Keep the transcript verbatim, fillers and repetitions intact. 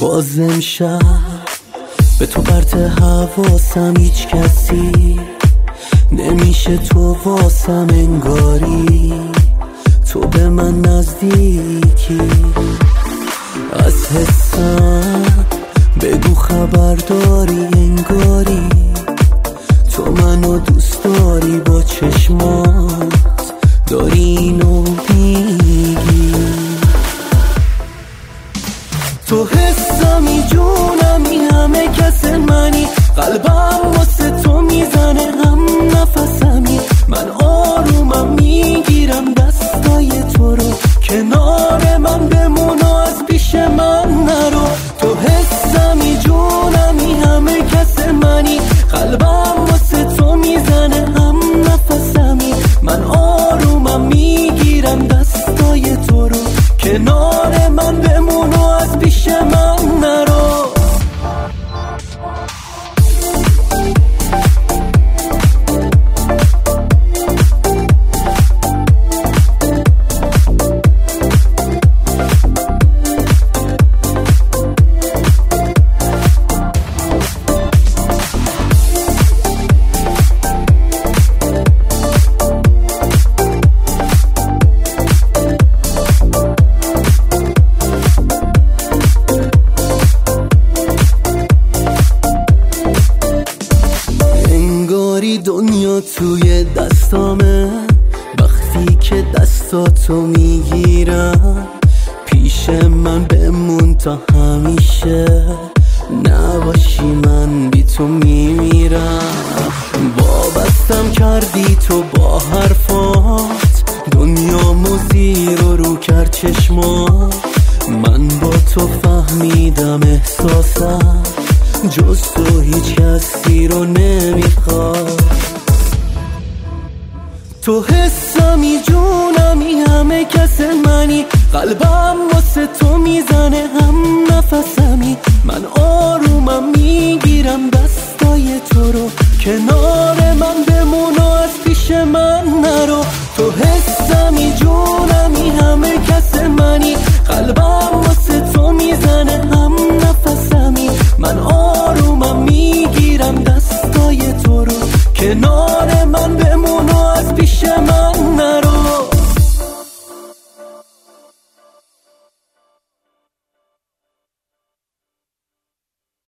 باز امشب به تو پرت حواسم، هیچ کسی نمیشه تو واسم، انگاری تو به من نزدیکی. از حسم بگو خبر داری، انگاری تو منو دوست داری، با چشمات داری اینو میگی. تو حسمی، جونمی، همه کس منی، قلبم واسه تو میزنه، هم نفسمی. من آرومم، میگیرم دستای تو رو، کنار من بمون و از پیش من نرو. تو حسمی، جونمی، همه کس منی، قلبم واسه تو میزنه، هم نفسمی. من آرومم، میگیرم دستای تو رو، کنار من بمون و از پیش من نرو. دنیا توی دستامه، وقتی که دستاتو میگیرم، پیش من بمون تا همیشه، نباشی من بی تو میمیرم. وابستم کردی تو با حرفات، دنیا موزی رو رو کرد چشمات. من با تو فهمیدم احساسم جز تو هیچ کسی رو نمیخواد. تو حسمی، جونمی، همه کس منی، قلبم واسه تو میزنه، هم نفسمی. من آرومم، میگیرم دستای تو رو، کنار من بمون و از پیش من نرو.